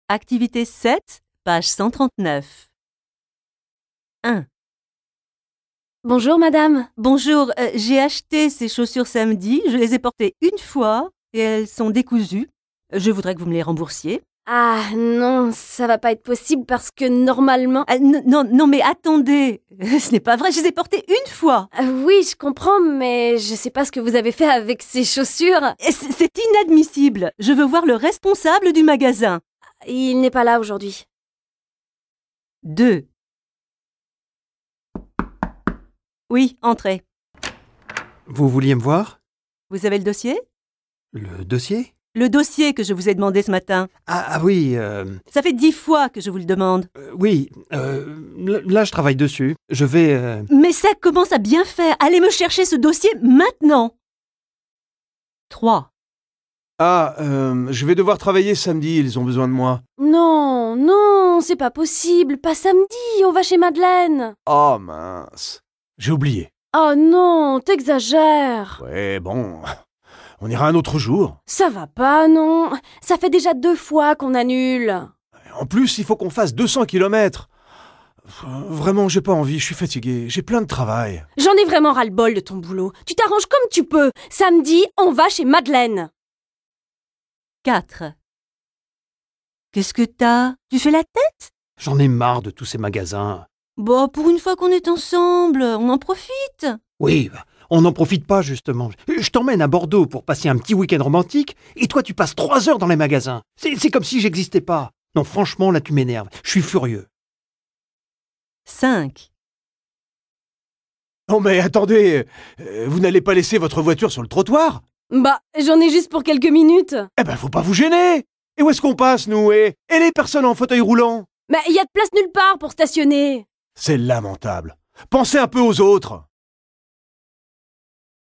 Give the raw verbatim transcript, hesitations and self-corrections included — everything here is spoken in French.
Activité sept, page cent trente-neuf. un. Bonjour madame. Bonjour, euh, j'ai acheté ces chaussures samedi, je les ai portées une fois et elles sont décousues. Je voudrais que vous me les remboursiez. Ah non, ça va pas être possible parce que normalement... Ah, n- non, non mais attendez, ce n'est pas vrai, je les ai portées une fois. Ah oui, je comprends, mais je sais pas ce que vous avez fait avec ces chaussures. Et c- C'est inadmissible. Je veux voir le responsable du magasin. Il n'est pas là aujourd'hui. deux. Oui, entrez. Vous vouliez me voir? Vous avez le dossier? Le dossier? Le dossier que je vous ai demandé ce matin. Ah, ah oui, euh, Ça fait dix fois que je vous le demande. euh, oui, euh, là je travaille dessus. Je vais... euh, Mais ça commence à bien faire. Allez me chercher ce dossier maintenant. trois. Ah, euh, je vais devoir travailler samedi, ils ont besoin de moi. Non, non, c'est pas possible. Pas samedi, on va chez Madeleine. Oh mince, j'ai oublié. Oh non, t'exagères. Ouais, bon, on ira un autre jour. Ça va pas, non. Ça fait déjà deux fois qu'on annule. En plus, il faut qu'on fasse deux cents kilomètres. Vraiment, j'ai pas envie, je suis fatigué, j'ai plein de travail. J'en ai vraiment ras-le-bol de ton boulot. Tu t'arranges comme tu peux. Samedi, on va chez Madeleine. quatre. Qu'est-ce que t'as? Tu fais la tête? J'en ai marre de tous ces magasins. Bon, pour une fois qu'on est ensemble, on en profite. Oui, bah, on n'en profite pas justement. Je t'emmène à Bordeaux pour passer un petit week-end romantique et toi tu passes trois heures dans les magasins. C'est c'est comme si j'existais pas. Non, franchement, là tu m'énerves. Je suis furieux. cinq. Non mais attendez, euh, vous n'allez pas laisser votre voiture sur le trottoir? Bah, j'en ai juste pour quelques minutes. Eh ben, faut pas vous gêner. Et où est-ce qu'on passe, nous, et, et les personnes en fauteuil roulant? Mais il y a de place nulle part pour stationner. C'est lamentable. Pensez un peu aux autres.